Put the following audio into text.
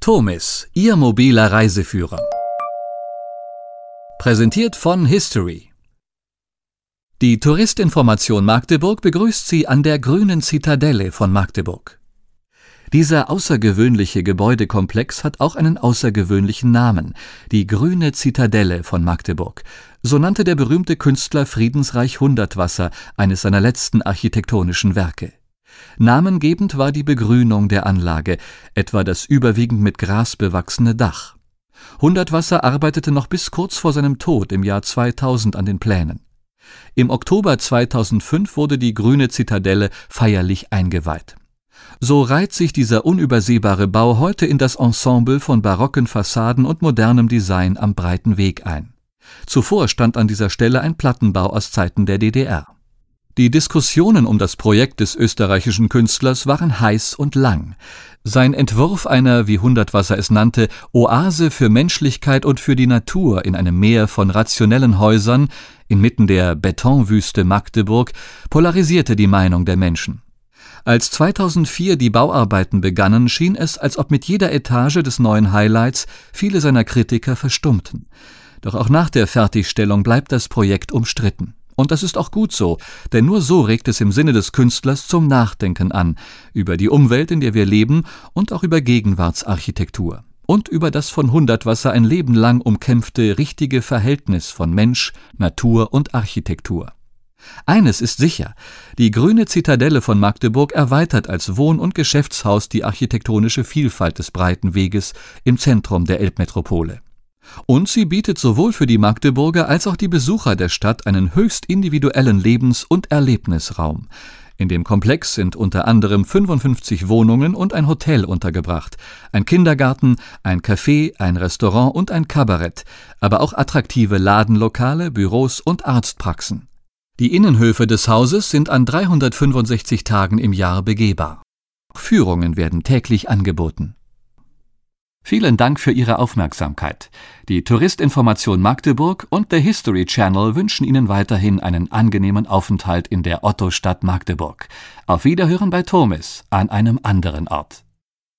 Tomis, Ihr mobiler Reiseführer. Präsentiert von History. Die Touristinformation Magdeburg begrüßt Sie an der Grünen Zitadelle von Magdeburg. Dieser außergewöhnliche Gebäudekomplex hat auch einen außergewöhnlichen Namen, die Grüne Zitadelle von Magdeburg. So nannte der berühmte Künstler Friedensreich Hundertwasser eines seiner letzten architektonischen Werke. Namengebend war die Begrünung der Anlage, etwa das überwiegend mit Gras bewachsene Dach. Hundertwasser arbeitete noch bis kurz vor seinem Tod im Jahr 2000 an den Plänen. Im Oktober 2005 wurde die Grüne Zitadelle feierlich eingeweiht. So reiht sich dieser unübersehbare Bau heute in das Ensemble von barocken Fassaden und modernem Design am Breiten Weg ein. Zuvor stand an dieser Stelle ein Plattenbau aus Zeiten der DDR. Die Diskussionen um das Projekt des österreichischen Künstlers waren heiß und lang. Sein Entwurf einer, wie Hundertwasser es nannte, Oase für Menschlichkeit und für die Natur in einem Meer von rationellen Häusern inmitten der Betonwüste Magdeburg polarisierte die Meinung der Menschen. Als 2004 die Bauarbeiten begannen, schien es, als ob mit jeder Etage des neuen Highlights viele seiner Kritiker verstummten. Doch auch nach der Fertigstellung bleibt das Projekt umstritten. Und das ist auch gut so, denn nur so regt es im Sinne des Künstlers zum Nachdenken an, über die Umwelt, in der wir leben, und auch über Gegenwartsarchitektur. Und über das von Hundertwasser ein Leben lang umkämpfte richtige Verhältnis von Mensch, Natur und Architektur. Eines ist sicher: Die Grüne Zitadelle von Magdeburg erweitert als Wohn- und Geschäftshaus die architektonische Vielfalt des Breiten Weges im Zentrum der Elbmetropole. Und sie bietet sowohl für die Magdeburger als auch die Besucher der Stadt einen höchst individuellen Lebens- und Erlebnisraum. In dem Komplex sind unter anderem 55 Wohnungen und ein Hotel untergebracht, ein Kindergarten, ein Café, ein Restaurant und ein Kabarett, aber auch attraktive Ladenlokale, Büros und Arztpraxen. Die Innenhöfe des Hauses sind an 365 Tagen im Jahr begehbar. Führungen werden täglich angeboten. Vielen Dank für Ihre Aufmerksamkeit. Die Touristinformation Magdeburg und der History Channel wünschen Ihnen weiterhin einen angenehmen Aufenthalt in der Otto-Stadt Magdeburg. Auf Wiederhören bei Tomis an einem anderen Ort.